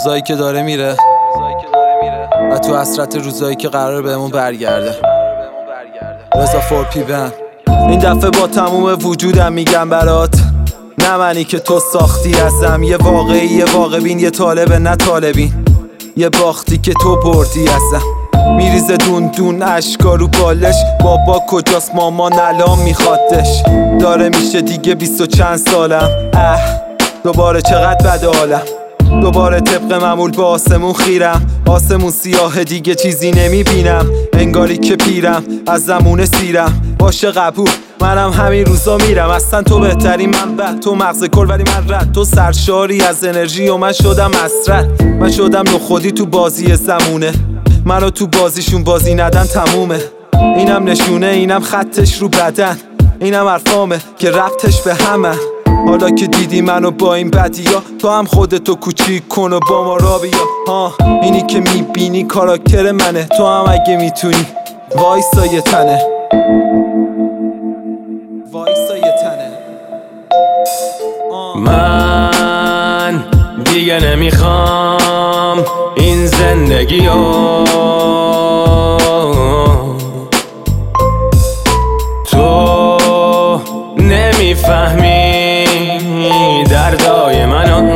روزایی که داره میره و تو حسرت روزایی که قراره بهمون برگرده. رضا فورپیون. این دفعه با تموم وجودم میگم برات، نه منی که تو ساختی ازم. یه واقعی، یه واقع بین، یه طالبه نه طالبین، یه باختی که تو بردی ازم. میریزه دون دون اشکا رو بالش، بابا کجاست مامان الان میخوادش. داره میشه دیگه 20 و چند سالم، دوباره چقدر بده حالم. دوباره طبق معمول به آسمون خیرم، آسمون سیاه دیگه چیزی نمیبینم. انگاری که پیرم از زمون سیرم، باشه قبول منم همین روزا میرم. اصلا تو بهتری من بد، تو مغز کل ولی من رد. تو سرشاری از انرژی و من شدم حسرت. من شدم نخودی تو بازی زمونه، منو تو بازیشون بازی ندن تمومه. اینم نشونه، اینم خطش رو بدن، اینم حرفامه که ربطش به همه. حالا که دیدی منو با این بدیا، تو هم خودتو کوچیک کن و با ما را بیا. اینی که میبینی کاراکتر منه، تو هم اگه میتونی وایسا یه تنه، وایسا یه تنه. من دیگه نمیخوام این زندگیو، تو نمیفهمی دردای منو.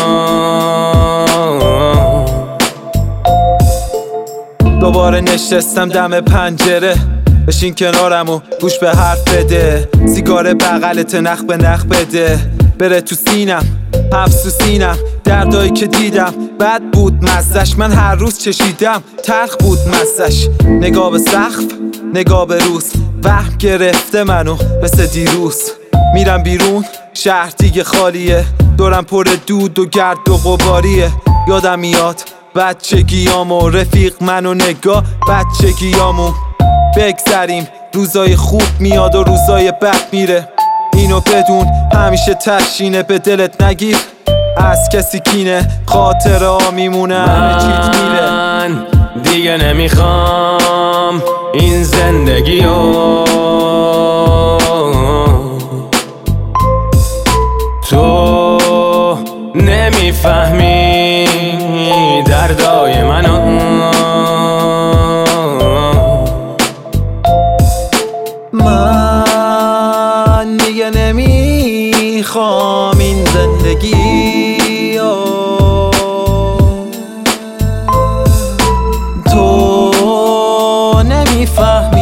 دوباره نشستم دم پنجره، بشین کنارم و گوش به حرف بده. سیگار بغلت نخ به نخ بده، بره تو سینم حبس تو سینم. دردایی که دیدم بد بود مزش، من هر روز چشیدم تلخ بود مزش. نگاه به سقف، نگاه به روز، وهم گرفته منو مثل دیروز. میرم بیرون شهر دیگه خالیه، دورم پر دود و گرد و غباریه. یادم میاد بچگیامو، رفیق منو نگاه بچگیامو. بگذریم روزای خوب میاد و روزای بد میره، اینو بدون همیشه تشینه به دلت نگیر. از کسی کینه خاطره ها میمونه، همه چیت میره. من دیگه نمیخوام این زندگیو، تو نمیفهمی دردای منو. من دیگه نمیخوام این زندگی، تو نمیفهمی